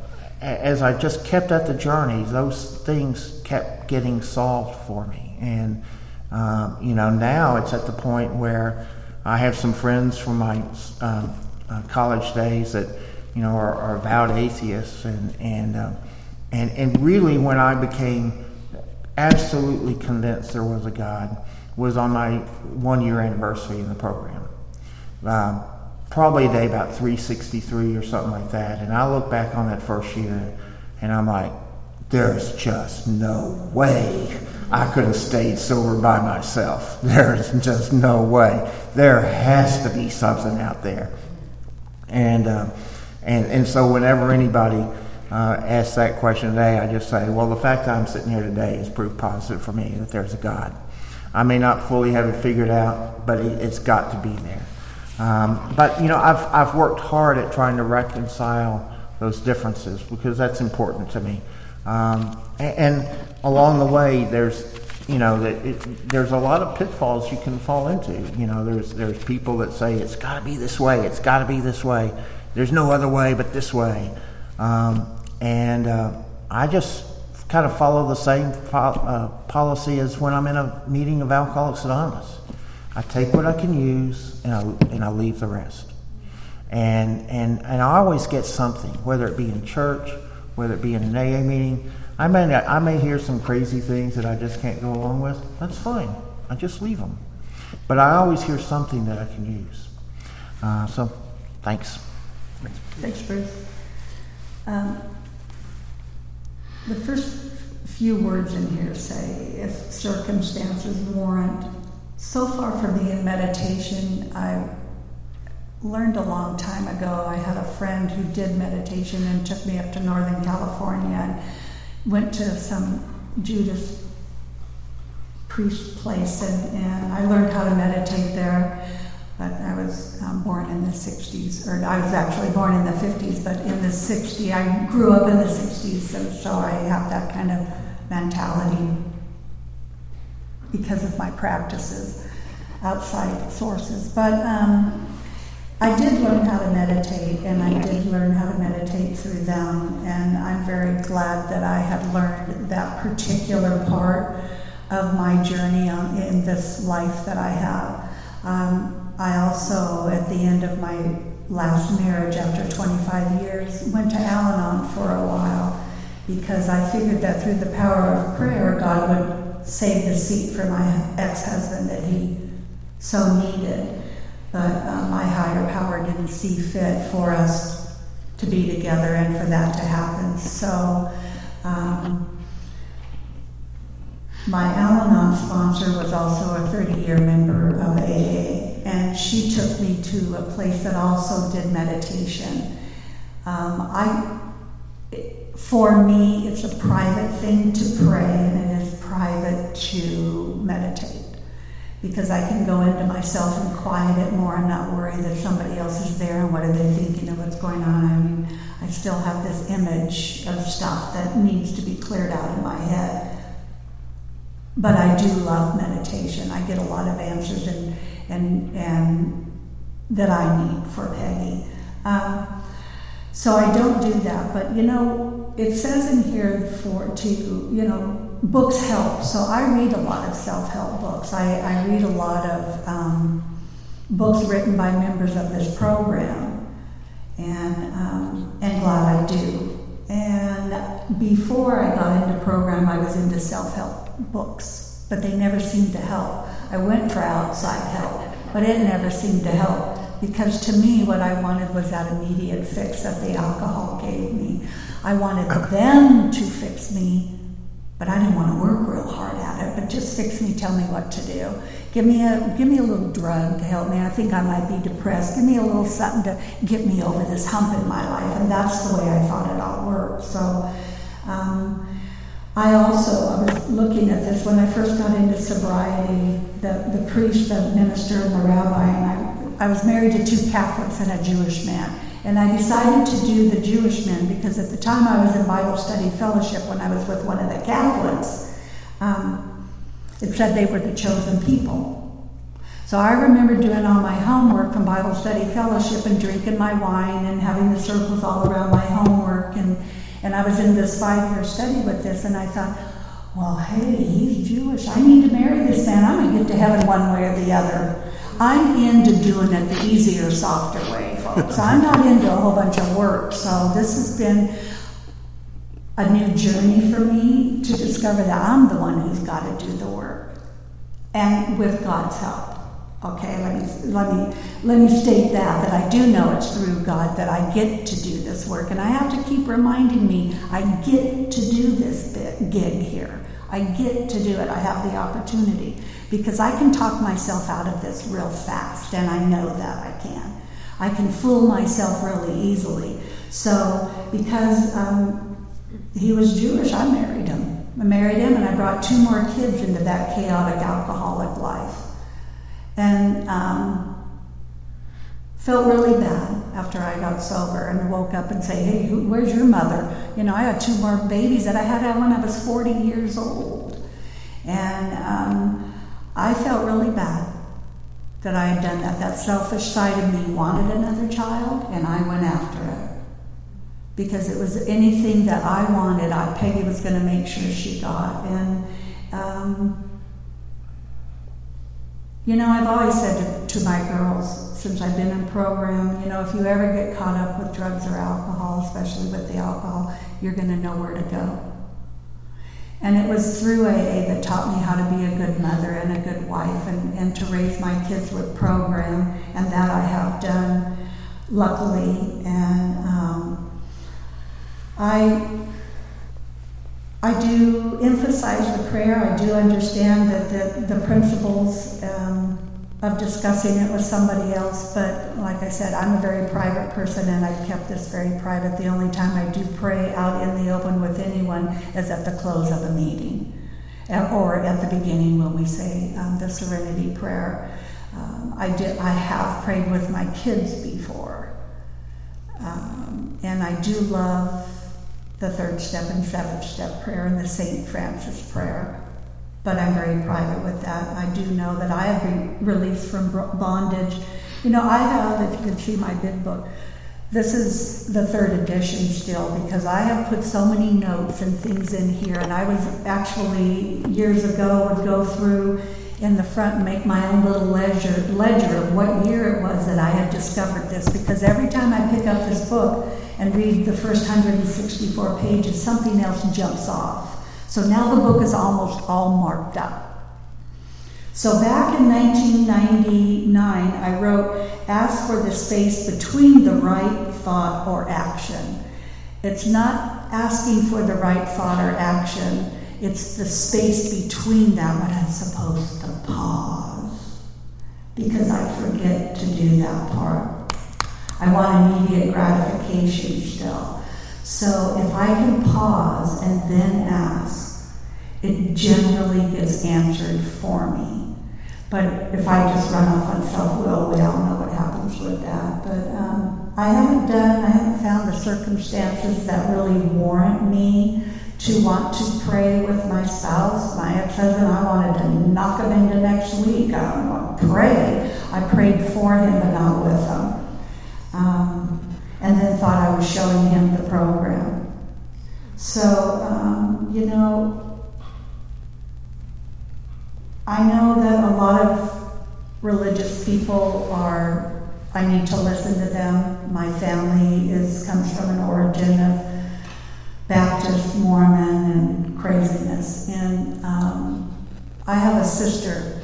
as I just kept at the journey, those things kept getting solved for me. And, um, you know, now it's at the point where I have some friends from my um, uh, college days that, you know, are, are avowed atheists. And, and, uh, and, and really when I became absolutely convinced there was a God was on my one-year anniversary in the program. Um, probably a day about three sixty-three or something like that, and I look back on that first year and I'm like, there's just no way I could have stayed sober by myself. There's just no way. There has to be something out there. And uh, and and so whenever anybody uh, asks that question today, I just say, well, the fact that I'm sitting here today is proof positive for me that there's a God. I may not fully have it figured out, but it, it's got to be there. Um, but, you know, I've I've worked hard at trying to reconcile those differences, because that's important to me. Um, and, and along the way, there's, you know, that it, there's a lot of pitfalls you can fall into. You know, there's there's people that say it's got to be this way, it's got to be this way. There's no other way but this way. Um, and uh, I just kind of follow the same po- uh, policy as when I'm in a meeting of Alcoholics Anonymous. I take what I can use and I, and I leave the rest. And, and and I always get something, whether it be in church, whether it be in an A A meeting. I may not, I may hear some crazy things that I just can't go along with. That's fine. I just leave them. But I always hear something that I can use. Uh, so, thanks. Thanks, Bruce. Um, the first few words in here say, if circumstances warrant. So far for me in meditation, I learned a long time ago. I had a friend who did meditation and took me up to Northern California and went to some Judas priest place, and, and I learned how to meditate there. But I was um, born in the sixties, or I was actually born in the fifties, but in the sixties, I grew up in the sixties, and so I have that kind of mentality because of my practices outside sources. But um, I did learn how to meditate, and I did learn how to meditate through them, and I'm very glad that I had learned that particular part of my journey on, in this life that I have. Um, I also, at the end of my last marriage, after twenty-five years, went to Al-Anon for a while because I figured that through the power of prayer, God would save the seat for my ex-husband that he so needed. But uh, my higher power didn't see fit for us to be together and for that to happen. So um, my Al-Anon sponsor was also a thirty-year member of A A, and she took me to a place that also did meditation. Um, I, for me, it's a private thing to pray, and it is private to meditate, because I can go into myself and quiet it more and not worry that somebody else is there and what are they thinking of what's going on. I mean, I still have this image of stuff that needs to be cleared out in my head. But I do love meditation. I get a lot of answers and and and that I need for Peggy. Um, so I don't do that. But you know, it says in here for to you know books help. So I read a lot of self-help books. I, I read a lot of um, books written by members of this program, and um, and glad I do. And before I got into program, I was into self-help books, but they never seemed to help. I went for outside help, but it never seemed to help, because to me what I wanted was that immediate fix that the alcohol gave me. I wanted them to fix me, but I didn't want to work real hard at it, but just fix me, tell me what to do. Give me a give me a little drug to help me. I think I might be depressed. Give me a little something to get me over this hump in my life, and that's the way I thought it all worked. So um, I also, I was looking at this when I first got into sobriety, the, the priest, the minister, and the rabbi, and I, I was married to two Catholics and a Jewish man. And I decided to do the Jewish men because at the time I was in Bible study fellowship when I was with one of the Catholics. Um, it said they were the chosen people. So I remember doing all my homework from Bible study fellowship and drinking my wine and having the circles all around my homework. And, and I was in this five-year study with this, and I thought, well, hey, he's Jewish. I need to marry this man. I'm going to get to heaven one way or the other. I'm into doing it the easier, softer way, folks. I'm not into a whole bunch of work. So this has been a new journey for me to discover that I'm the one who's got to do the work, and with God's help. Okay, let me let me let me state that that I do know it's through God that I get to do this work, and I have to keep reminding me I get to do this bit, gig here. I get to do it. I have the opportunity, because I can talk myself out of this real fast, and I know that I can. I can fool myself really easily. So because um, he was Jewish, I married him. I married him, and I brought two more kids into that chaotic alcoholic life. And um, felt really bad after I got sober and woke up and say, hey, who, where's your mother? You know, I had two more babies that I had when I was forty years old. And um, I felt really bad that I had done that. That selfish side of me wanted another child, and I went after it. Because it was anything that I wanted, I, Peggy was going to make sure she got. And, um, you know, I've always said to, to my girls, since I've been in program, you know, if you ever get caught up with drugs or alcohol, especially with the alcohol, you're going to know where to go. And it was through A A that taught me how to be a good mother and a good wife, and, and to raise my kids with program, and that I have done, luckily. And um, I I do emphasize the prayer. I do understand that the, the principles um, of discussing it with somebody else, but like I said, I'm a very private person, and I've kept this very private. The only time I do pray out in the open with anyone is at the close of a meeting, or at the beginning when we say um, the Serenity Prayer. Um, I did. I have prayed with my kids before, um, and I do love the third step and seventh step prayer and the Saint Francis prayer. But I'm very private with that. I do know that I have been released from bondage. You know, I have, if you can see my big book, this is the third edition still, because I have put so many notes and things in here. And I was actually, years ago, would go through in the front and make my own little ledger, ledger of what year it was that I had discovered this. Because every time I pick up this book and read the first one hundred sixty-four pages, something else jumps off. So now the book is almost all marked up. So back in nineteen ninety-nine, I wrote, ask for the space between the right thought or action. It's not asking for the right thought or action. It's the space between that when I'm supposed to pause. Because I forget to do that part. I want immediate gratification still. So if I can pause and then ask, it generally gets answered for me. But if I just run off on self-will, we all know what happens with that. But um, I haven't done, I haven't found the circumstances that really warrant me to want to pray with my spouse. My ex-husband, I wanted to knock him into next week. I don't want to pray. I prayed for him, but not with him. Um, and then thought I was showing him the program. So, um, you know, I know that a lot of religious people are, I need to listen to them. My family is comes from an origin of Baptist, Mormon, and craziness. And um, I have a sister.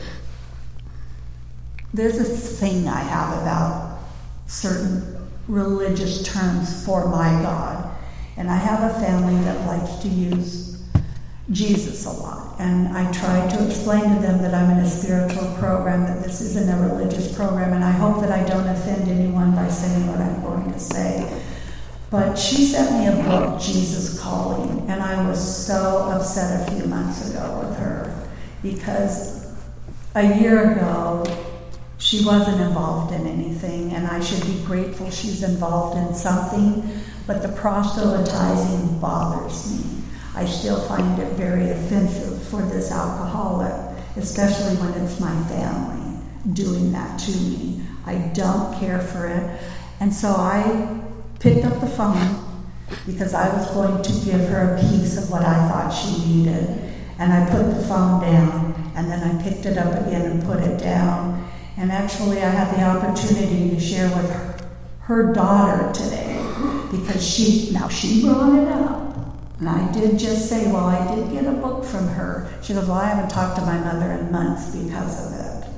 There's a thing I have about certain religious terms for my God. And I have a family that likes to use Jesus a lot. And I try to explain to them that I'm in a spiritual program, that this isn't a religious program, and I hope that I don't offend anyone by saying what I'm going to say. But she sent me a book, Jesus Calling, and I was so upset a few months ago with her, because a year ago, she wasn't involved in anything, and I should be grateful she's involved in something, but the proselytizing bothers me. I still find it very offensive for this alcoholic, especially when it's my family doing that to me. I don't care for it. And so I picked up the phone because I was going to give her a piece of what I thought she needed. And I put the phone down, and then I picked it up again and put it down. And actually, I had the opportunity to share with her, her daughter today, because she, now she brought it up. And I did just say, well, I did get a book from her. She goes, well, I haven't talked to my mother in months because of it.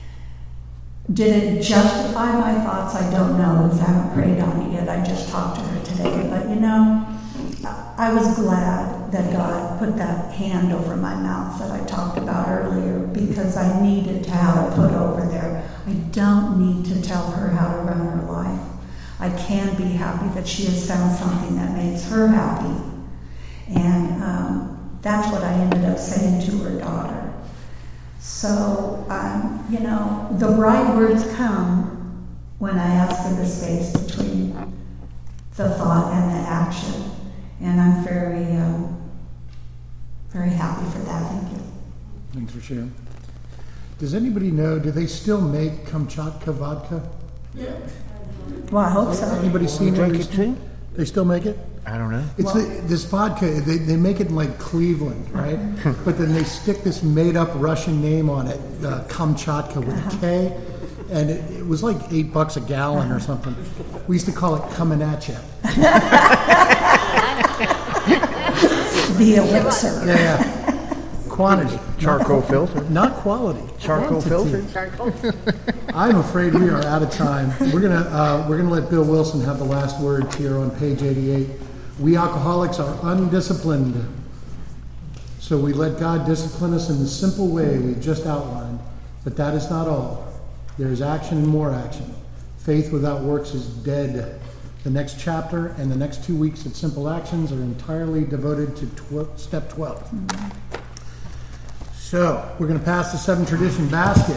Did it justify my thoughts? I don't know, because I haven't prayed on it yet. I just talked to her today. But you know, I was glad that God put that hand over my mouth that I talked about earlier, because I needed to have it put over there. I don't need to tell her how to run her life. I can be happy that she has found something that makes her happy. And um, that's what I ended up saying to her daughter. So, um, you know, the right words come when I ask for the space between the thought and the action. And I'm very, um, very happy for that. Thank you. Thanks for sharing. Does anybody know, do they still make Kamchatka vodka? Yeah. Well, I hope so. Anybody seen drink it? it too? They still make it? I don't know. It's Well- the, this vodka, they, they make it in like Cleveland, right? But then they stick this made-up Russian name on it, uh, Kamchatka with a K, and it, it was like eight bucks a gallon or something. We used to call it Coming At Ya. The elixir. Yeah, yeah. Quantity. Charcoal filter. Not quality. Charcoal Quantity. filter. I'm afraid we are out of time. We're gonna uh, we're gonna let Bill Wilson have the last words here on page eighty-eight. We alcoholics are undisciplined, so we let God discipline us in the simple way we just outlined. But that is not all. There is action and more action. Faith without works is dead. The next chapter and the next two weeks at Simple Actions are entirely devoted to tw- step twelve. Mm-hmm. So we're going to pass the seven tradition basket.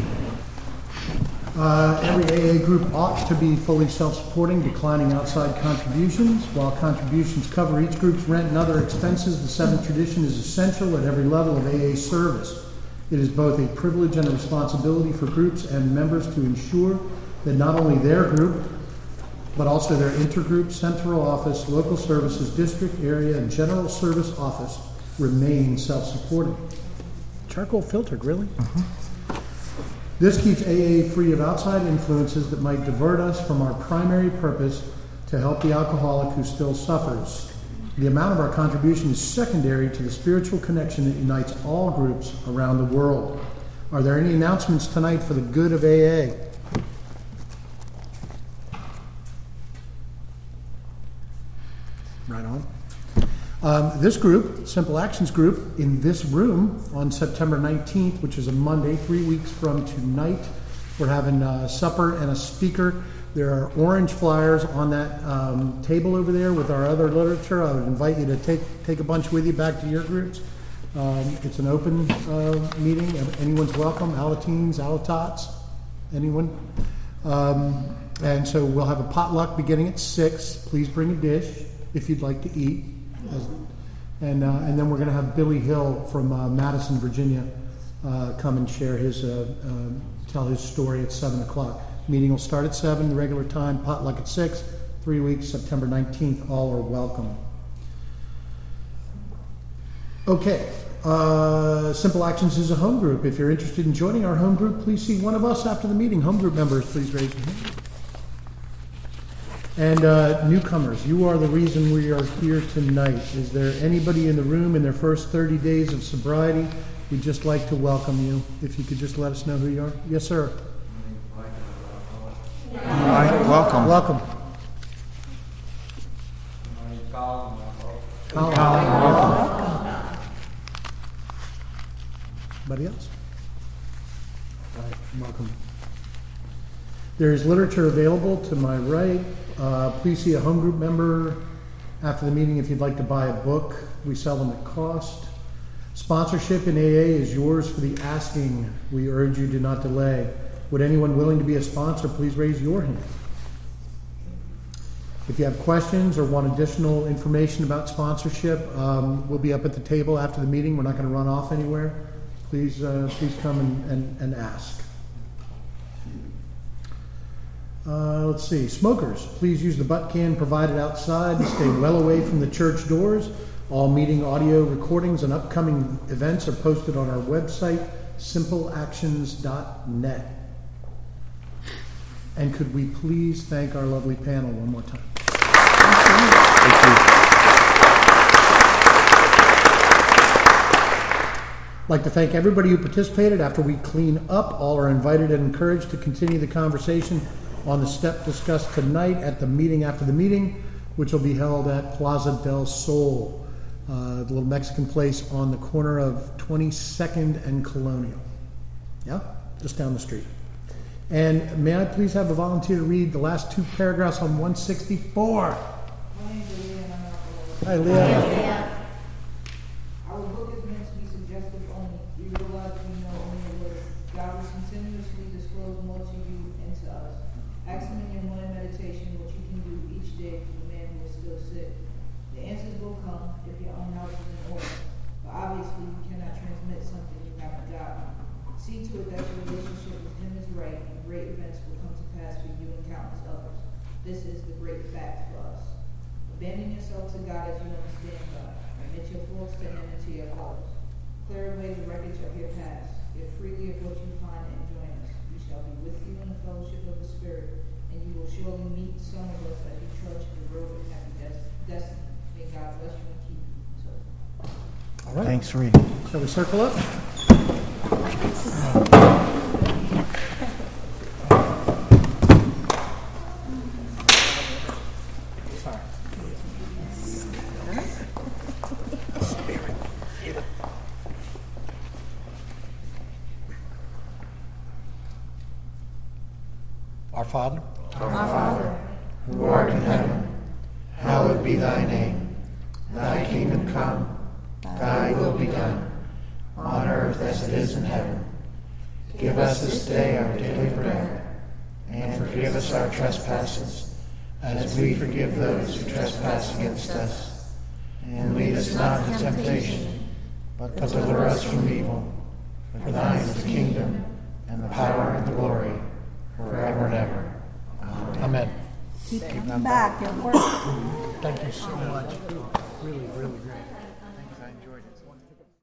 Uh, every A A group ought to be fully self-supporting, declining outside contributions. While contributions cover each group's rent and other expenses, the seventh tradition is essential at every level of A A service. It is both a privilege and a responsibility for groups and members to ensure that not only their group, but also their intergroup, central office, local services, district, area, and general service office remain self-supporting. Charcoal filtered, really? Mm-hmm. This keeps A A free of outside influences that might divert us from our primary purpose to help the alcoholic who still suffers. The amount of our contribution is secondary to the spiritual connection that unites all groups around the world. Are there any announcements tonight for the good of A A? Right on. Um, this group, Simple Actions Group, in this room on September nineteenth, which is a Monday, three weeks from tonight, we're having a supper and a speaker. There are orange flyers on that um, table over there with our other literature. I would invite you to take take a bunch with you back to your groups. Um, it's an open uh, meeting. Anyone's welcome. Alateens, Alatots, anyone. Um, and so we'll have a potluck beginning at six. Please bring a dish if you'd like to eat. As, and uh, and then we're going to have Billy Hill from uh, Madison, Virginia, uh, come and share his uh, uh, tell his story at seven o'clock. Meeting will start at seven, the regular time. Potluck at six. Three weeks, September nineteenth. All are welcome. Okay. Uh, Simple Actions is a home group. If you're interested in joining our home group, please see one of us after the meeting. Home group members, please raise your hand. And uh, newcomers, you are the reason we are here tonight. Is there anybody in the room in their first thirty days of sobriety? We'd just like to welcome you. If you could just let us know who you are. Yes, sir. All right, welcome. Welcome. Colin, welcome. Anybody else? All right, welcome. There is literature available to my right. Uh, please see a home group member after the meeting if you'd like to buy a book. We sell them at cost. Sponsorship in A A is yours for the asking. We urge you do not delay. Would anyone willing to be a sponsor please raise your hand? If you have questions or want additional information about sponsorship, um, we'll be up at the table after the meeting. We're not going to run off anywhere. Please, uh, please come and, and, and ask. Uh, let's see. Smokers, please use the butt can provided outside. Stay well away from the church doors. All meeting audio recordings and upcoming events are posted on our website, simple actions dot net. And could we please thank our lovely panel one more time? Thank you. I'd like to thank everybody who participated. After we clean up, all are invited and encouraged to continue the conversation on the step discussed tonight at the meeting after the meeting, which will be held at Plaza del Sol, uh, the little Mexican place on the corner of twenty-second and Colonial. Yeah, just down the street. And may I please have a volunteer to read the last two paragraphs on one sixty-four? Hi, Leah. Hi, our book is meant to be suggestive only. We realize we know only a little. God will continuously disclose more to you and to us. This is the great fact for us. Abandon yourself to God as you understand God. Admit your faults to Him and to your fellows. Clear away the wreckage of your past. Give freely of what you find and join us. We shall be with you in the fellowship of the Spirit, and you will surely meet some of us as you trudge the road of happy des- destiny. May God bless you and keep you. So. All right. Thanks for reading. Shall we circle up? Our Father, Our Father, who art in heaven, hallowed be thy name. Thy kingdom come, thy will be done, on earth as it is in heaven. Give us this day our daily bread, and forgive us our trespasses, as we forgive those who trespass against us. And lead us not into temptation, but deliver us from evil. For thine is the kingdom, and the power, and the glory, forever and ever. Amen. Amen. Keep coming back. It works. Thank you so much. Really, really great.